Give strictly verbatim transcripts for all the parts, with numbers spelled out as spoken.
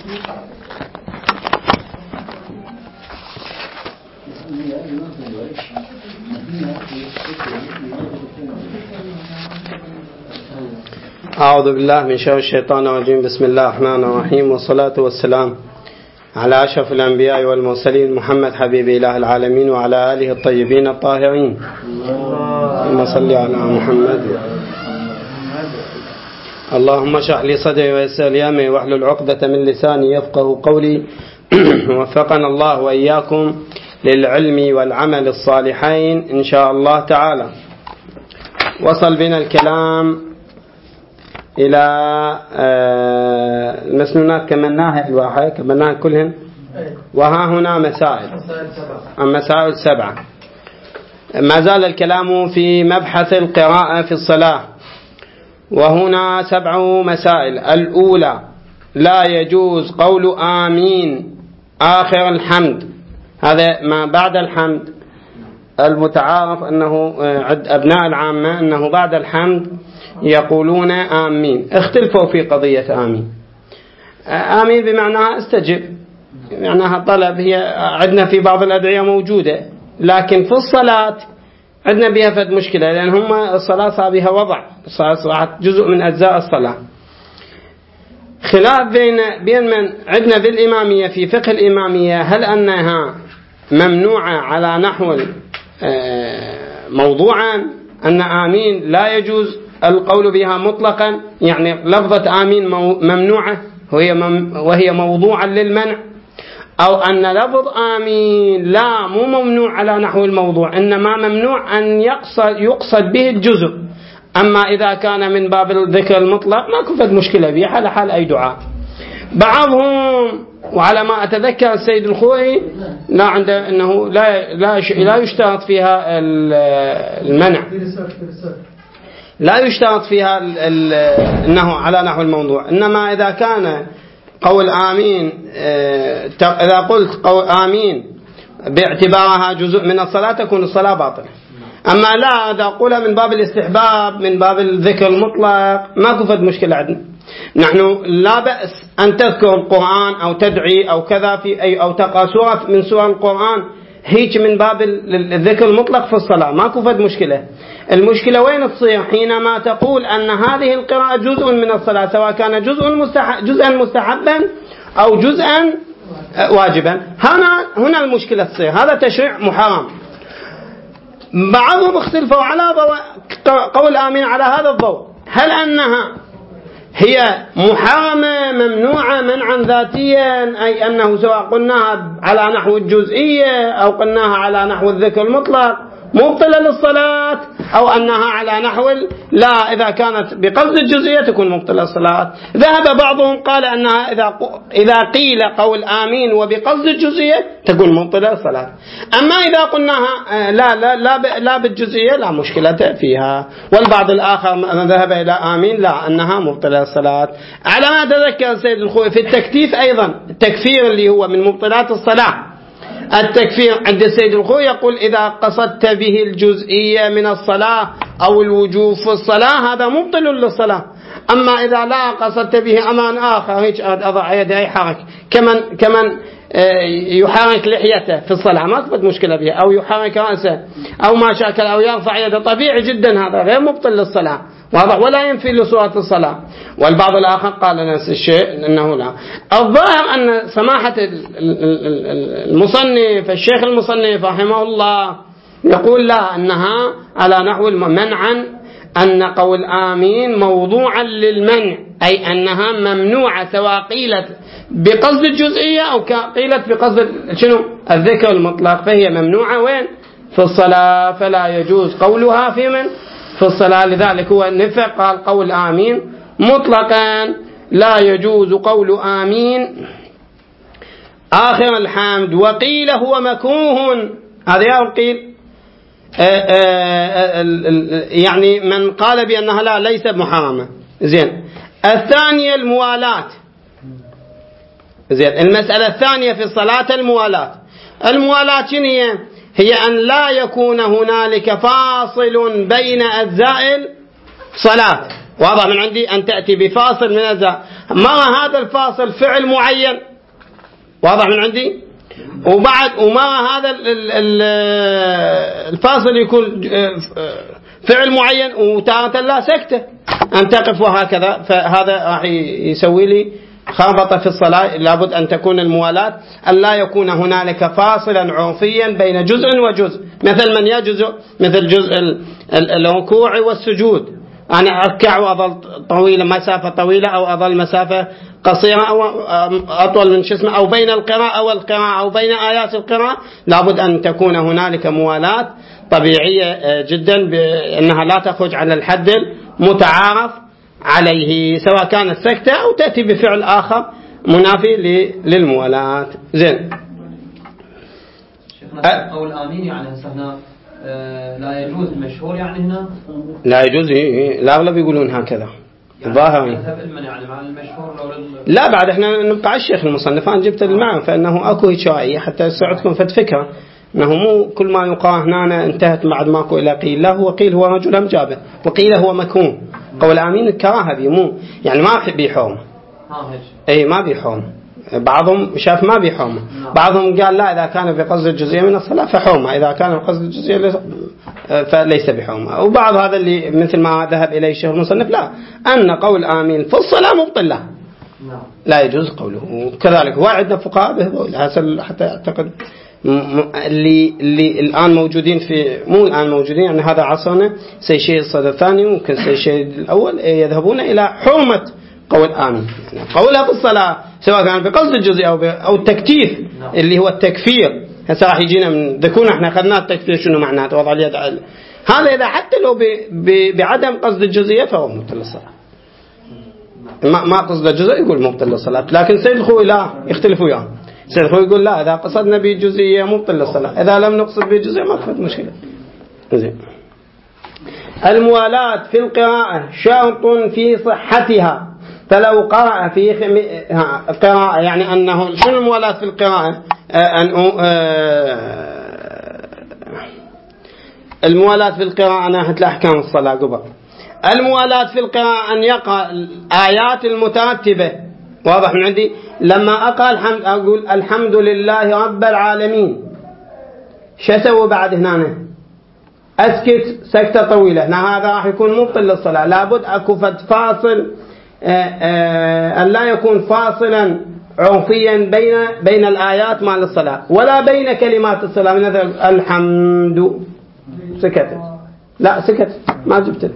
أعوذ بالله من شر الشيطان الرجيم. بسم الله الرحمن الرحيم، والصلاة والسلام على أشرف الأنبياء والمرسلين محمد حبيب إله العالمين وعلى آله الطيبين الطاهرين. اللهم صل على محمد. اللهم اشرح لي صدري ويسر لي أمري واحلل عقدة من لساني يفقه قولي. وفقنا الله وإياكم للعلم والعمل الصالحين إن شاء الله تعالى. وصل بنا الكلام إلى المسنونات كملناها الواحد كملناها كلهن، وها هنا مسائل المسائل سبعة. ما زال الكلام في مبحث القراءة في الصلاة، وهنا سبع مسائل. الأولى: لا يجوز قول آمين آخر الحمد. هذا ما بعد الحمد المتعارف أنه عند أبناء العامة أنه بعد الحمد يقولون آمين. اختلفوا في قضية آمين. آمين بمعناها استجب، معناها طلب. هي عندنا في بعض الأدعية موجودة، لكن في الصلاة عندنا بها فد مشكلة، لأن هم الصلاة صار بها وضع، الصلاة جزء من أجزاء الصلاة. خلاف بين بين من عندنا بالإمامية في فقه الإمامية، هل أنها ممنوعة على نحو موضوعا، أن آمين لا يجوز القول بها مطلقا، يعني لفظة آمين ممنوعة وهي موضوعا للمنع، أو أن لفظ آمين لا مو ممنوع على نحو الموضوع، إنما ممنوع أن يقصد, يقصد به الجزء. أما إذا كان من باب الذكر المطلق ما كفت مشكلة به، حال حال أي دعاء. بعضهم، وعلى ما أتذكر السيد الخوئي لا عنده أنه لا لا لا يشترط فيها المنع، لا يشترط فيها أنه على نحو الموضوع، إنما إذا كان قول آمين، إذا قلت قول آمين باعتبارها جزء من الصلاة تكون الصلاة باطلة. أما لا، إذا قولها من باب الاستحباب من باب الذكر المطلق ما كفت مشكلة عندنا. نحن لا بأس أن تذكر القرآن أو تدعي أو كذا في أي أو تقرأ سورة من سور القرآن هيك من باب الذكر المطلق في الصلاة، ما كفت مشكلة. المشكلة وين تصير؟ حينما تقول أن هذه القراءة جزء من الصلاة، سواء كان جزء مستحب جزءا مستحبا أو جزءا واجبا. هنا هنا المشكلة تصير، هذا تشريع محرم. بعضهم اختلفوا على قول آمين على هذا الضوء، هل أنها هي محرمة ممنوعة منعا ذاتيا، أي أنه سواء قلناها على نحو الجزئية أو قلناها على نحو الذكر المطلق مبطلة للصلاة، أو أنها على نحو لا إذا كانت بقصد الجزئية تكون مبطلة للصلاة. ذهب بعضهم قال أنها إذا إذا قيل قول آمين وبقصد الجزئية تكون مبطلة للصلاة. أما إذا قلناها لا لا لا لا بالجزئية لا مشكلة فيها. والبعض الآخر ذهب إلى آمين لا أنها مبطلة للصلاة. على ما تذكر السيد الخوئي في التكتيف أيضا، التكفير اللي هو من مبطلات الصلاة، التكفير عند السيد الخوئي يقول إذا قصدت به الجزئية من الصلاة أو الوجوب في الصلاة هذا مبطل للصلاة. أما إذا لا قصدت به أمان آخر، هيك أضع يدي يحرك كمن كمن يحرك لحيته في الصلاة ما تفت مشكلة به، أو يحرك رأسه أو ما شاكل أو يرفع يده، طبيعي جدا هذا غير مبطل للصلاة واضح، ولا ينفي لصورة الصلاة. والبعض الآخر قال نفس الشيء أنه لا. الظاهر أن سماحة المصنف الشيخ المصنف رحمه الله يقول لا، أنها على نحو منعا، أن قول آمين موضوعا للمنع، أي أنها ممنوعة سواء قيلت بقصد الجزئية أو قيلت بقصد شنو الذكر المطلق، فهي ممنوعة وين؟ في الصلاة، فلا يجوز قولها في من؟ في الصلاة. لذلك هو النفع قال قول آمين مطلقا لا يجوز قول آمين آخر الحمد. وقيل هو مكروه، هذا يقول يعني من قال بأنها لا ليس محرمة. زين. الثانية الموالاة. زين. المسألة الثانية في الصلاة الموالاة. الموالاة شنو هي؟ هي أن لا يكون هنالك فاصل بين أجزاء الصلاة. واضح من عندي أن تأتي بفاصل من أجزاء، مر هذا الفاصل فعل معين، واضح من عندي، وبعد ومر هذا الفاصل يكون فعل معين وتارة لا سكتة أن تقف وهكذا، فهذا راح يسوي لي خربطة في الصلاة. لابد أن تكون الموالاة أن لا يكون هنالك فاصلا عرفيا بين جزء وجزء، مثل من يجزء مثل جزء الركوع والسجود، أنا أركع وأظل طويلة مسافة طويلة أو أظل مسافة قصيرة أو أطول من شسمة، أو بين القراءة والقراءة أو بين آيات القراءة، لابد أن تكون هنالك موالاة طبيعية جدا بأنها لا تخرج على الحد المتعارف عليه، سواء كانت سكتة أو تأتي بفعل آخر منافي للموالاة. زين. شيخنا قول آمين يعني هنا لا يجوز المشهور، يعني هنا لا يجوز، الأغلب يقولون هكذا ظاهرا يعني مع المشهور. لا بعد احنا نبقى على الشيخ المصنف، انا جبت المعنى فانه اكو هشائيه حتى ساعدكم فد فكره انه مو كل ما يقال هنا انتهت بعد ماكو الى قيل، لا هو قيل هو رجل ام جابه، وقيل هو مكروه. قول امين الكراهه بي مو يعني ما بيحوم، اي ما بيحوم، بعضهم شاف ما بيحوم، بعضهم قال لا اذا كان بقصد الجزئيه من الصلاه فحومه، اذا كان بقصد الجزئيه فليس بحومه. وبعض هذا اللي مثل ما ذهب اليه الشيخ المصنف لا، ان قول امين في الصلاه مبطل له، لا يجوز قوله. كذلك هو عندنا فقهاء بهذول حتى اعتقد اللي اللي الان موجودين في مو الان موجودين يعني هذا عصرنا سيشيء الصدر الثاني ممكن سيشيء الاول يذهبون الى حرمه قول آمين، يعني قولها في الصلاة سواء كان بقصد الجزء أو أو التكتيف اللي هو التكفير. هسه راح يجينا من ذكونا احنا أخذنا التكفير شنو معناته، وضع اليد على هذا إذا حتى لو ب ب بعدم قصد الجزئية فهو مبطل الصلاة، ما ما قصد الجزء يقول مبطل الصلاة. لكن سيد الخوي لا يختلفوا وياه، سيد الخوي يقول لا إذا قصدنا بالجزئية مبطل الصلاة، إذا لم نقصد بالجزئية ما في مشكلة. زين. الموالاة في القراءة شرط في صحتها، فلو قرأ في قراءة يعني أنه شنو الموالاة في القراءة؟ أن الموالاة في القراءة ناحية الأحكام الصلاة قبل الموالاة في القراءة أن يقرأ الآيات المترتبة، واضح من عندي. لما أقرأ الحمد أقول الحمد لله رب العالمين، شو أسوي بعد هنا؟ أسكت سكتة طويلة، هنا هذا راح يكون مبطل للصلاة. لابد أكو فاصل أن لا يكون فاصلا عرفيا بين بين الآيات مع الصلاة ولا بين كلمات الصلاة، مثلا الحمد سكتت، لا سكت ما جبت،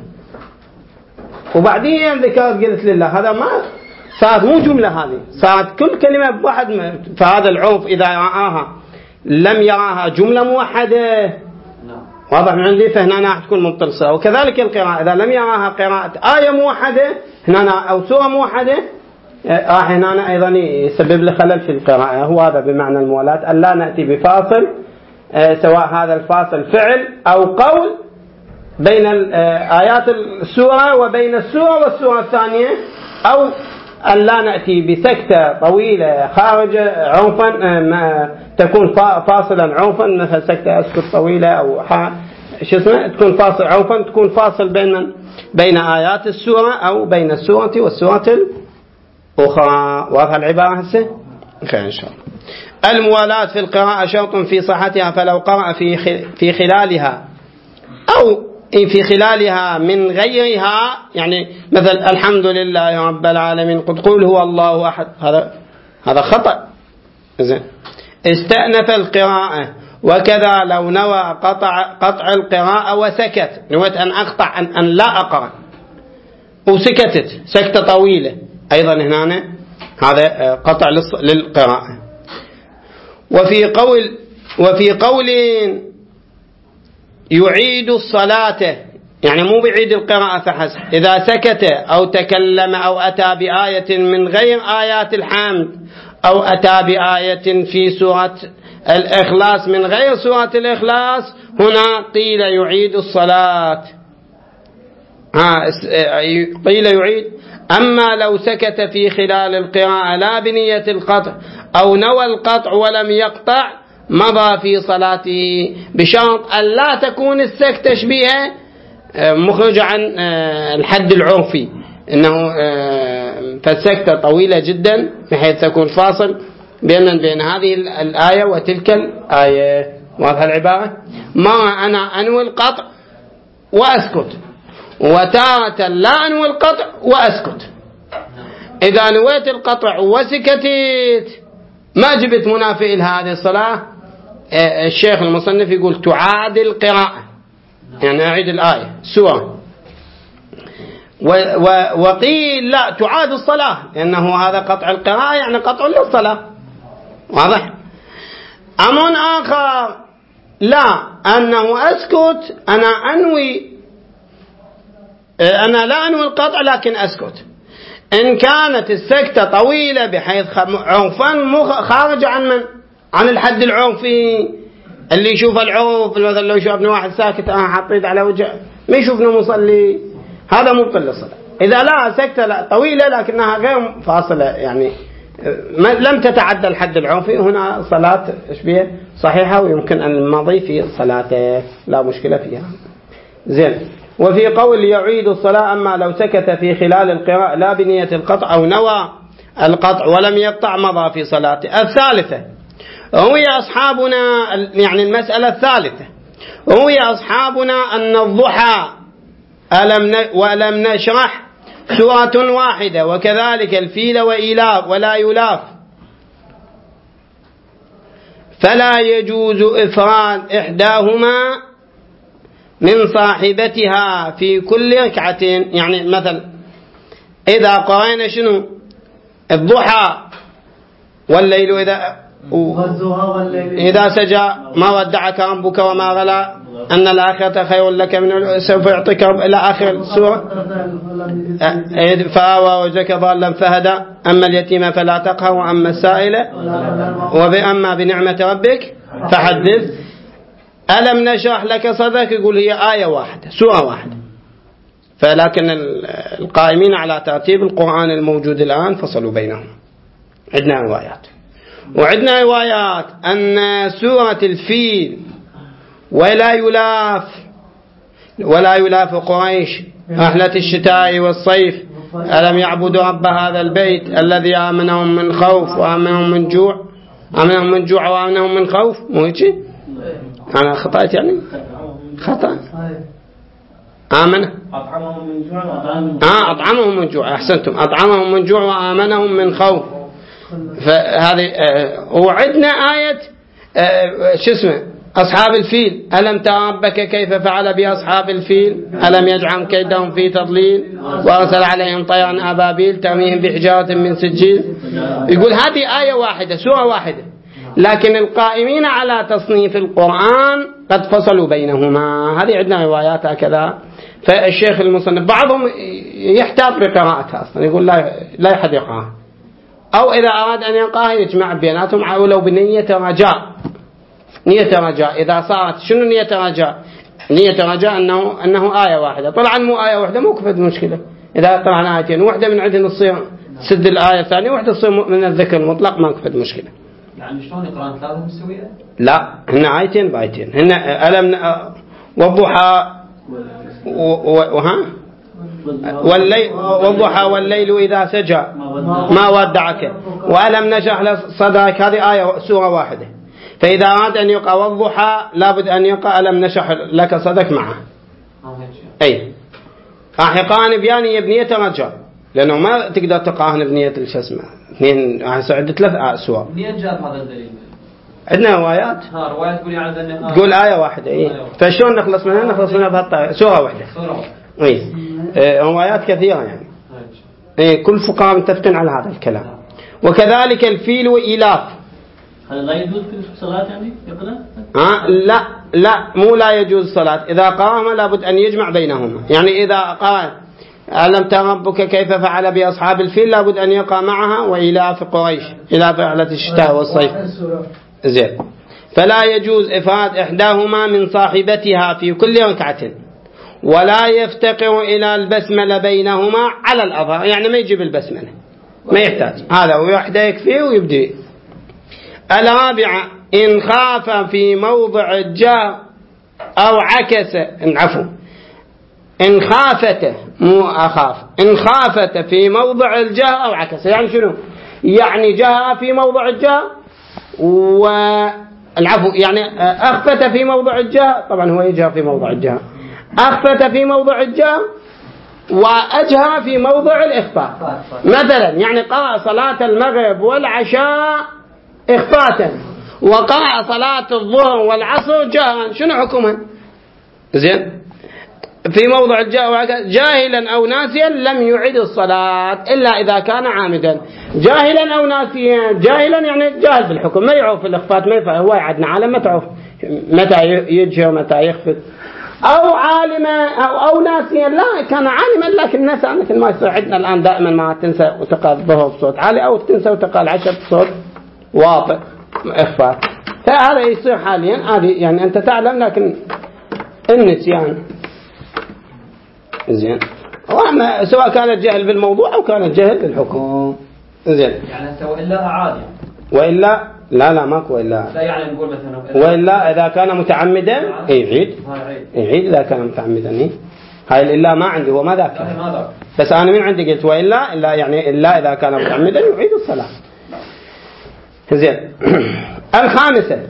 وبعدين ذكرت قلت لله، هذا ما صارت مو جملة، هذه صارت كل كلمة بواحد. فهذا العرف إذا رآها لم يراها جملة موحدة، واضح من عندي، فهنا راح تكون مبطل الصلاة. وكذلك القراءة إذا لم يراها قراءة آية موحدة هنا أو سورة موحدة راح هنا أيضا يسبب له خلل في القراءة. هو هذا بمعنى الموالاة، أن لا نأتي بفاصل سواء هذا الفاصل فعل أو قول بين آيات السورة وبين السورة والسورة الثانية، أو أن لا نأتي بسكتة طويلة خارج عرفا تكون فاصلا عرفا، مثل سكتة أسكت طويلة أو شو اسمه تكون فاصل عرفا، تكون فاصل بين بين آيات السورة أو بين السورة والسورة الأخرى. واضح العبارة هسه؟ خير إن شاء الله. الموالاة في القراءة شرط في صحتها، فلو قرأ في في خلالها أو في خلالها من غيرها، يعني مثل الحمد لله رب العالمين قد قل هو الله أحد، هذا هذا خطأ. زين. استأنف القراءة، وكذا لو نوى قطع قطع القراءة وسكت، نويت أن أقطع أن, أن لا أقرأ وسكتت سكتة طويلة، أيضا هنا هذا قطع للقراءة. وفي قول وفي قول يعيد الصلاة، يعني مو بعيد القراءة فحسب، إذا سكت أو تكلم أو أتى بآية من غير آيات الحمد أو أتى بآية في سورة الإخلاص من غير سورة الإخلاص، هنا قيل يعيد الصلاة، ها قيل يعيد. أما لو سكت في خلال القراءة لا بنية القطع أو نوى القطع ولم يقطع مضى في صلاته، بشرط أن لا تكون السكتة شبيهة مخرجة عن الحد العرفي، إنه فالسكتة طويلة جدا بحيث تكون فاصل بين بين هذه الآية وتلك الآية. واضح العبارة؟ ما أنا أنوي القطع وأسكت، وتارة لا أنوي القطع وأسكت. إذا نويت القطع وسكتت ما جبت منافئ لهذه الصلاة، الشيخ المصنف يقول تعاد القراءة، يعني أعيد الآية سورة. وقيل لا تعاد الصلاة، لأنه هذا قطع القراءة يعني قطع للصلاة. واضح؟ أمر آخر لا، أنه أسكت، أنا أنوي، أنا لا أنوي القطع لكن أسكت. إن كانت السكتة طويلة بحيث عرفا خارج عن من عن الحد العرفي، اللي يشوف العرف مثلا لو يشوف ابن واحد ساكت أنا حطيت على وجهه ما يشوفنا مصلي، هذا مبطل للصلاة. إذا لا سكتة لا طويلة لكنها غير فاصلة يعني لم تتعدى الحد العرفي، هنا صلاة إشبيه صحيحة ويمكن أن الماضي في صلاته لا مشكلة فيها. زين. وفي قول يعيد الصلاة أما لو سكت في خلال القراءة لا بنية القطع أو نوى القطع ولم يقطع مضى في صلاته. الثالثة روي أصحابنا يعني المسألة الثالثة روي أصحابنا أن الضحى ألم ولم نشرح سورة واحدة، وكذلك الفيل وإيلاف ولا يلاف، فلا يجوز إفراد إحداهما من صاحبتها في كل ركعتين. يعني مثلا إذا قرأنا شنو الضحى والليل إذا إذا سجى ما ودعك ربك وما غلا أن الآخرة خير لك من سوف يعطيك إلى آخر السورة. فآوى وجهك ضالا فهدى أما اليتيم فلا تقهر وأما السائل وأما بنعمة ربك فحدث. ألم نشرح لك صدرك يقول هي آية واحدة سورة واحدة، فلكن القائمين على ترتيب القرآن الموجود الآن فصلوا بينهم. عندنا روايات وعندنا روايات أن سورة الفيل ولا يلاف ولا يلاف قريش رحلة الشتاء والصيف ألم يعبدوا رب هذا البيت الذي آمنهم من خوف وآمنهم من جوع آمنهم من جوع وآمنهم من خوف. مو هيك؟ أنا خطأت يعني خطأ آمن أطعمهم من جوع آه أطعمهم من جوع أحسنتم أطعمهم من جوع وآمنهم من خوف. فهذه آه وعدنا آية آه شو اسمه أصحاب الفيل ألم تر ربك كيف فعل بأصحاب الفيل ألم يجعل كيدهم في تضليل وأرسل عليهم طيرا أبابيل ترميهم بحجارة من سجيل. يقول هذه آية واحدة سورة واحدة، لكن القائمين على تصنيف القرآن قد فصلوا بينهما. هذه عندنا روايات هكذا. فالشيخ المصنف بعضهم يحتاط بقراءتها أصلا يقول لا لا يحد يقرأها، أو إذا أراد أن يقرأها يجمع بيناتهم ولو بنية رجاء. نية رجاء إذا صارت شنو نية رجاء؟ نية رجاء أنه أنه آية واحدة. طبعا مو آية واحدة مو كفت مشكلة، إذا طلعنا آيتين واحدة من عندنا تصير سد الآية الثانية واحدة تصير من الذكر المطلق ما كفت مشكلة. يعني شلون يقرأن ثلاثة مستوية؟ لا هن آيتين بآيتين هن ألم والضحى وها والليل والضحى والليل إذا سجى ما ودعك وألم نشرح صدرك. هذه آية سورة واحدة. فإذا أراد أن يقرأ والضحى لابد أن يقرأ ألم نشرح لك صدرك معه. أي أحقان بياني بنية رجاء لأنه ما تقدر تقراهن بنية الشسمة اثنين عدة ثلاث سور. منين جاب هذا الدليل؟ عندنا روايات ها روايات تقول يعني تقول آية واحدة. إيه فشون نخلص منها؟ نخلص منها بهالطريقة سورة واحدة. سورة. إيه روايات كثيرة يعني. إيه كل فقهاء متفقين على هذا الكلام. وكذلك الفيل وإيلاف. هذا لا يجوز في الصلاة يعني يقرأ؟ آه لا لا مو لا يجوز الصلاة. إذا قراهما لابد أن يجمع بينهما. يعني إذا قرأ ألم تر ربك كيف فعل بأصحاب الفيل لابد أن يقرأ معها وإيلاف قريش إلى رحلة الشتاء والصيف. زين. فلا يجوز إفراد إحداهما من صاحبتها في كل ركعة ولا يفتقر إلى البسملة بينهما على الأظهر. يعني ما يجيب البسملة ما يحتاج هذا وحده يكفيه ويبدي. الرابعة إن خاف في موضع الجار أو عكس عفوا إن خافته مو أخاف. إن خافت في موضع الجهة أو عكس. يعني شنو؟ يعني جهة في موضع الجهة والعفو يعني أخفت في موضع الجهة، طبعا هو يجهر في موضع الجهة، أخفت في موضع الجهة وأجهر في موضع الإخفاء. مثلا يعني قرأ صلاة المغرب والعشاء إخفاتا وقرأ صلاة الظهر والعصر جهرا، شنو حكمها؟ زين، في موضع الجهر جاهلا أو ناسيا لم يعيد الصلاة إلا إذا كان عامدا. جاهلا أو ناسيا، جاهلا يعني جاهل بالحكم، ما يعرف الإخفات، ما يفعل، هو يعدنا عالم ما تعرف متى يجهر متى يخفت. أو عالما أو, أو ناسيا، لا كان عالما لكن نسى، مثل ما يصير عندنا الآن دائما ما تنسى وتقال الظهر بصوت عالي أو تنسى وتقال عشاء بصوت واطئ إخفاء، فهذا يصير حاليا هذه يعني أنت تعلم لكن النسيان. زين، سواء كان الجهل بالموضوع أو كان الجهل بالحكم. زين، يعني سواء إلا أعاد وإلا لا لا ماكو إلا لا، يعني نقول مثلا وإلا إذا كان متعمدا يعيد يعيد إذا كان متعمدا. إيه؟ هاي الإلا ما عندي، هو ما ذاكر، بس أنا من عندي قلت وإلا إلا يعني إلا إذا كان متعمدا يعيد الصلاة. زين. الخامسة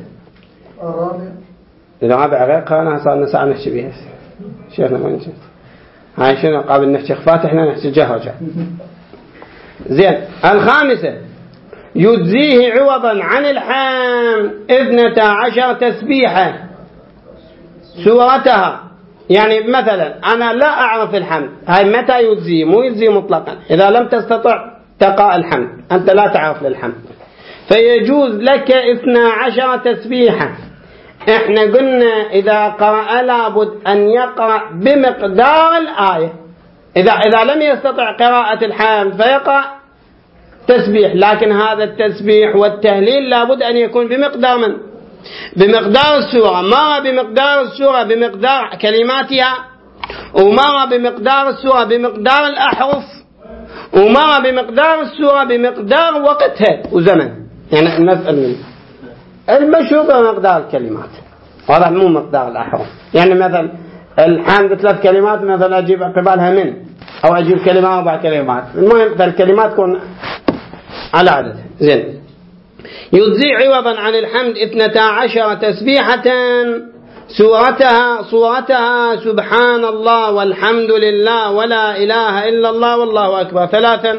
الرابع غير قانا صار نسعى نحكي بها شيخنا ما نجي هاي شنو قابل نحكي خفات احنا نحكي جهوجة. زين. الخامسة يجزيه عوضا عن الحام اثنتا عشر تسبيحة سورتها. يعني مثلا أنا لا أعرف الحمد، هاي متى يجزيه؟ مو يجزيه مطلقا، إذا لم تستطع تقاء الحمد، أنت لا تعرف للحمد، فيجوز لك اثنا عشر تسبيحة. احنا قلنا إذا قرأ لابد أن يقرأ بمقدار الآية، إذا إذا لم يستطع قراءة الحمد فيقرأ تسبيح، لكن هذا التسبيح والتهليل لابد أن يكون بمقدار من؟ بمقدار السورة، ما بمقدار السورة بمقدار كلماتها، وما بمقدار السورة بمقدار الأحرف، وما بمقدار السورة بمقدار وقتها وزمن. يعني نسأل منه المشهور بمقدار الكلمات، هذا مو مقدار الأحرف. يعني مثلا الحمد ثلاث كلمات، مثلا أجيب قبالها من، أو أجيب كلمة أربع كلمات، المهم الكلمات تكون على عدد. زين. يجزي عوضا عن الحمد اثنتا عشر تسبيحة سورتها صورتها سبحان الله والحمد لله ولا إله إلا الله والله أكبر ثلاثا.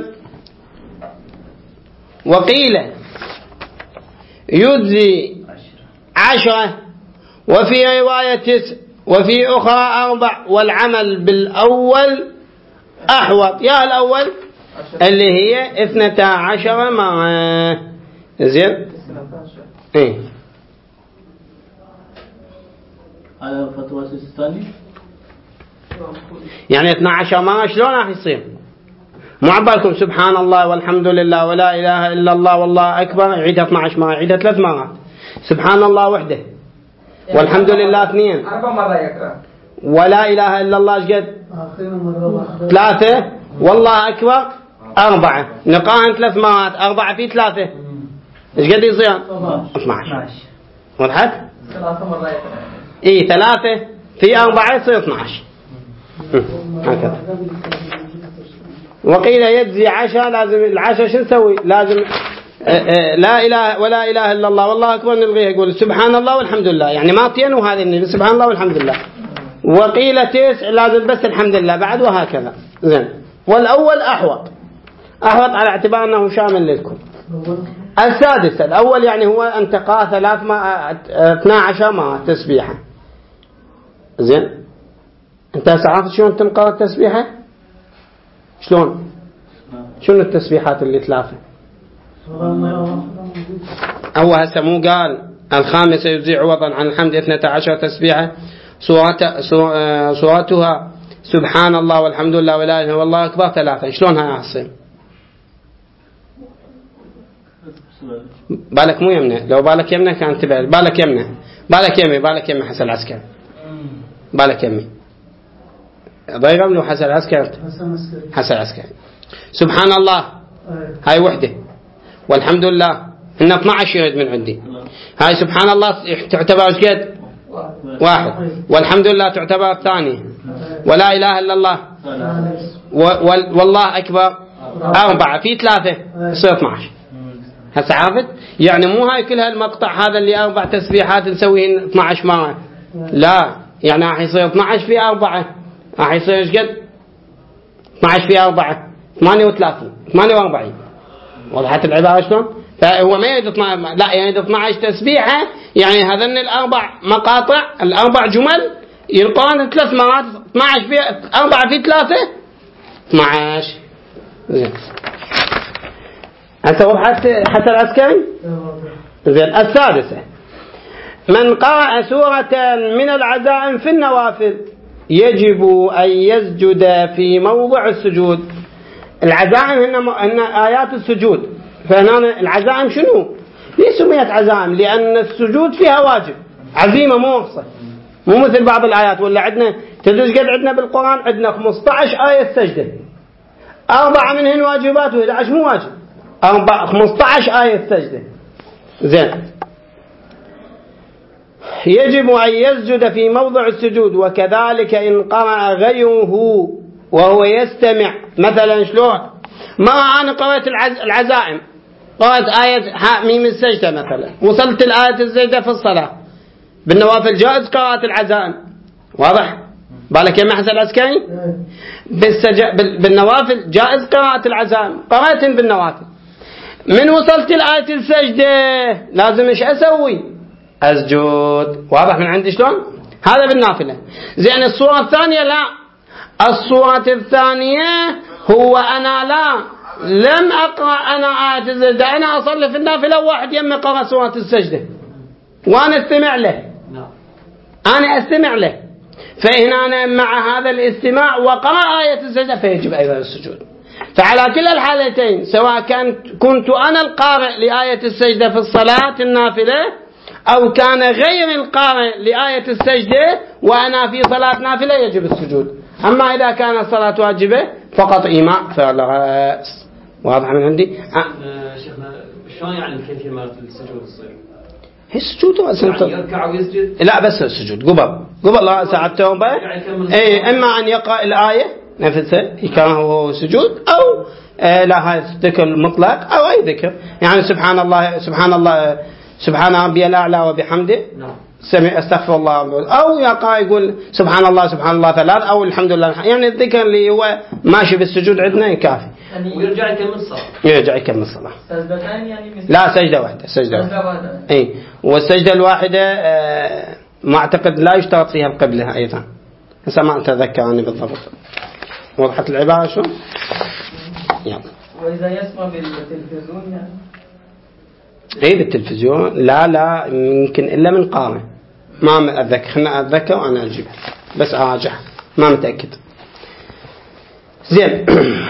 وقيل يجزي عشرة، وفي رواية تسع، وفي أخرى أربع، والعمل بالأول أحوط. يا الأول اللي هي اثنتا عشر مرة. زين. ايه على فتوى الثاني يعني اثنا عشر مرة شلون راح يصير؟ مو عبالكم سبحان الله والحمد لله ولا إله إلا الله والله أكبر يعيدها اثنا عشر مرة، يعيدها ثلاث مرات. سبحان الله وحده، والحمد لله اثنين، أربع مرات يقرأ، ولا إله إلا الله ايش قد؟ ثلاثة، والله أكبر أربعة، نقاهن ثلاث مرات، أربعة في ثلاثة ايش قد يصير؟ اثنا عشر. وضحت؟ ثلاثة مرات يقرأ. إيه ثلاثة في أربعة يصير اثنا عشر. هكذا. وقيل يجزي عشرة، لازم العشرة شو نسوي؟ لازم لا إله ولا إله إلا الله والله أكبر نلغيها، يقول سبحان الله والحمد لله، يعني ما طينوا هذه سبحان الله والحمد لله. وقيل تسع لازم بس الحمد لله بعد، وهكذا. زين. والأول أحوط أحوط على اعتبار أنه شامل للكل. السادس الأول يعني هو أن تقرأ ثلاث ما اثنا عشر مرة تسبيحة. زين. أنت عرفت شلون تنقرأ التسبيحة؟ شلون؟ شنو التسبيحات اللي ثلاثة؟ أو هسه مو قال الخامسة يجزي عوضا عن الحمد اثنتا عشر تسبيحة صورتها سبحان الله والحمد لله ولا إله إلا الله أكبر ثلاثة. شلون هاي أحسن؟ بالك مو يمنى، لو بالك يمنى كان تبعد، بالك يمنى بالك يمي بالك يمي حسن العسكري، بالك يمي ضيغم له حسن العسكري، حسن العسكري. سبحان الله هاي وحدة، والحمد لله إن اثنا عشر يريد من عندي. هاي سبحان الله تعتبر ايش قد؟ واحد. والحمد لله تعتبر الثاني ولا إله إلا الله والله أكبر أربعة في ثلاثة يصير اثني عشر. هسه عرفت؟ يعني مو هاي كل هالمقطع هذا اللي أربع تسبيحات نسويه اثني عشر مرة، لا، يعني راح يصير اثني عشر في أربعة، راح يصير ايش قد؟ اثني عشر في أربعة ثمانية وثلاثين، ثمانية وأربعين. وضحت العبارة شلون؟ فهو ما يريد لا يعني اثني عشر تسبيحة، يعني هذن الأربع مقاطع الأربع جمل يلقون ثلاث مرات، اثني عشر في أربعة في ثلاثة اثني عشر. زين. هسه وضحت حتى العسكري؟ زين. السادسة: من قرأ سورة من العزائم في النوافل يجب أن يسجد في موضع السجود. العزائم هن, هن آيات السجود، فهنا العزائم شنو؟ ليه سميت عزائم؟ لأن السجود فيها واجب، عزيمة مو رخصة، مو مثل بعض الآيات. ولا عندنا تدرس قد عندنا بالقرآن عندنا خمسة عشر آية سجدة، أربعة منهن واجبات وإحدى عشر مو واجب، أربعة خمسة عشر آية سجدة. زين. يجب أن يسجد في موضع السجود، وكذلك إن قرأ غيره وهو يستمع. مثلا شلون؟ ما أنا قرأت العزائم، قرأت آية ميم السجدة مثلا، وصلت الآية السجدة في الصلاة، بالنوافل جائز قراءة العزائم، واضح؟ بالك يا محسن العسكري؟ بالنوافل جائز قراءة العزائم، قرأت بالنوافل، من وصلت الآية السجدة لازم إيش أسوي؟ أسجد، واضح من عندي شلون؟ هذا بالنافلة. زين. الصورة الثانية لا، الصورة الثانية هو أنا لا لم أقرأ أنا آية السجدة، أنا أصلي في النافلة واحد يم قرأ سورة السجدة وأنا استمع له، أنا استمع له، فهنا أنا مع هذا الاستماع وقرأ آية السجدة فيجب أيضا السجود. فعلى كلا الحالتين، سواء كان كنت أنا القارئ لآية السجدة في الصلاة النافلة أو كان غير القارئ لآية السجدة وأنا في صلاة نافلة، يجب السجود. أما إذا كان الصلاة واجبة فقط إيماء فلا رأس. واضح من عندي؟ أه. شيخنا شلون يعني الكيفية مالت السجود الصير؟ هي السجود يعني يركع ويسجد؟ لا، بس السجود قبل قبل ساعة التوبة. إيه، إما أن يقرأ الآية نفسها كان هو سجود، أو آه لا، هاي ذكر مطلق أو أي ذكر، يعني سبحان الله سبحان الله سبحان ربي الأعلى وبحمده، سمع استغفر الله، أو يقرأ يقول سبحان الله سبحان الله ثلاث، أو الحمد لله، يعني الذكر اللي هو ماشي بالسجود عندنا كافي. ويرجع يكمل الصلاة. يرجع يكمل الصلاة. سجدتين يعني؟ لا، سجدة واحدة. سجدة واحدة. إيه، والسجدة الواحدة آه ما أعتقد لا يشترط فيها القبلة أيضا، هسه ما أتذكر أنا بالضبط. وضحت العبارة شو؟ يلا. وإذا يسمع بالتلفزيون يعني؟ إيه بالتلفزيون؟ لا لا، يمكن إلا من قارئ، ما أتذكر، خلنا أتذكر وأنا أجيبها بس أراجع، ما متأكد. زين.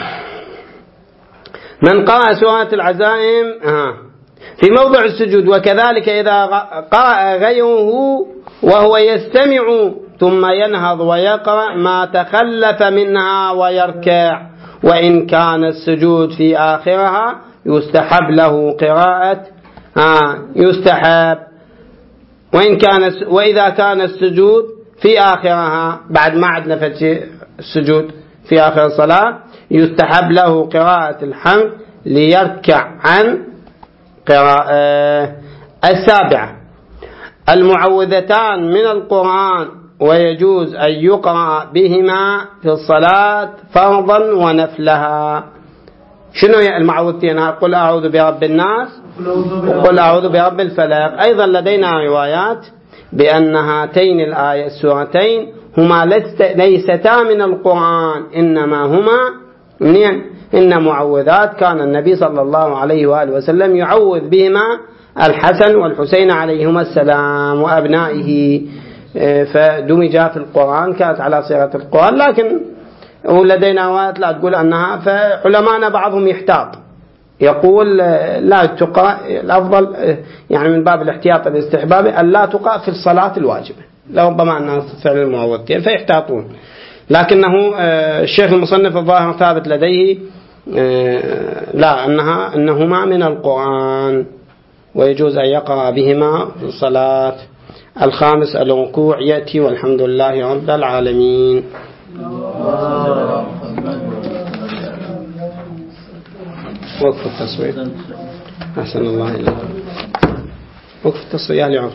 من قرأ سورة العزائم آه. في موضع السجود، وكذلك إذا قرأ غيره وهو يستمع ثم ينهض ويقرأ ما تخلف منها ويركع، وإن كان السجود في آخرها يستحب له قراءة آه يستحب وإن كان وإذا كان السجود في آخرها، بعد ما عدنا فتح السجود في آخر الصلاة، يستحب له قراءة الحمد ليركع عن قراءة. السابعة: المعوذتان من القرآن، ويجوز أن يقرأ بهما في الصلاة فرضا ونفلها. شنو هي المعوذتين؟ قل أعوذ برب الناس وقل أعوذ برب الفلق. أيضا لدينا روايات بأن هاتين الآية السورتين هما ليستا من القرآن، إنما هما منين؟ إن معوذات كان النبي صلى الله عليه وآله وسلم يعوذ بهما الحسن والحسين عليهما السلام وأبنائه، فدمجا في القرآن، كانت على صيغة القرآن، لكن ولدينا روايات لا تقول أنها. فعلماءنا بعضهم يحتاط يقول لا تقرأ، الأفضل يعني من باب الاحتياط الاستحبابي أن لا تقرأ في الصلاة الواجبة، لربما أنها فعل المعوذتين فيحتاطون. لكنه الشيخ المصنف الظاهر ثابت لديه لا أنها أنهما من القرآن ويجوز أن يقرأ بهما في الصلاة. الخامس: الركوع يأتي والحمد لله رب العالمين. وقف التصوير. أحسن الله إليك. وقف التصوير يا لعبة.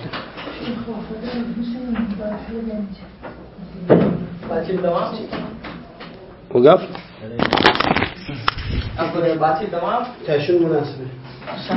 وقف. أقول باقي تمام. تعيشون مناسبة.